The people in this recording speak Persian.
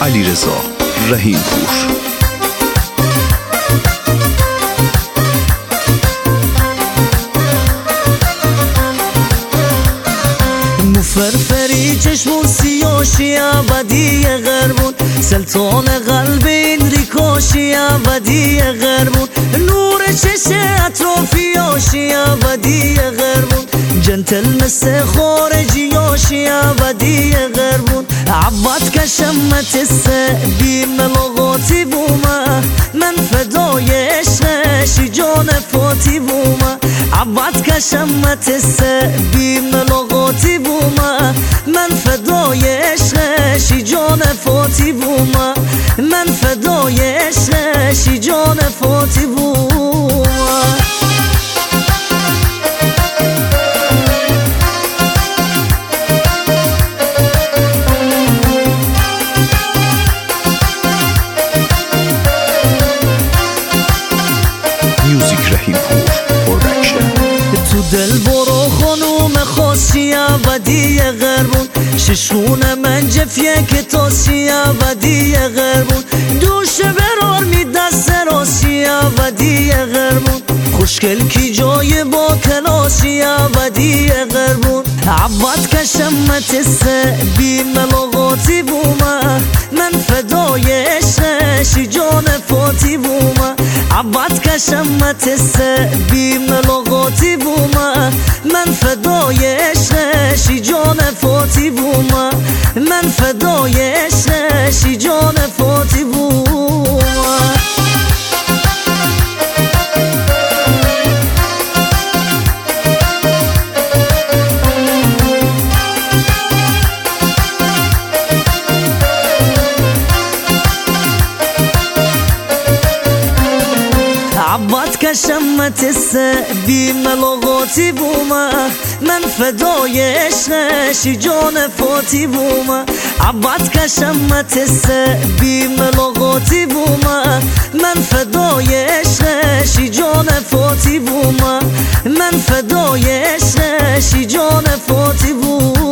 علیرضا رحیم‌پور. فرفری چشمون سیاشی ابدی غربون، سلطان قلب این ریکاشی ابدی غربون، نور چش اطرافیاشی ابدی غربون، جنتل مثل خارجیاشی ابدی غربون، عباد کشمت السبی ملاقاتی بومه، من فدای عشقشی جان فاتی بومه، عباد کشمت السبی ملاقاتی بومه، من فدای عشقشی جان فاتی بومه، من فدای عشقشی جان فاتی بومه. میوزیک رحیم‌پور پروداکشن. تو دل برو خانوم خاصی ابدی غربون، ششون من جفیه که تاسی ابدی غربون، دوش برار می دست راسی ابدی غربون، خوشگل کی جای با کلاسی ابدی غربون، عباد کشمت السبی ملاقاتی بومه، من فدای عشقشی جان فاتی بومه، عباد کشمت السبی ملاقاتی بومه، من فدای عشقشی جان فاتی بومه، من فدای عشقشی جان فاتی بومه. عباد کشمت السبی ملاقاتی بومه، من فدای عشقشی جان فاتی بومه، عباد کشمت السبی ملاقاتی بومه، من فدای عشقشی جان فاتی بومه، من فدای عشقشی جان فاتی بومه.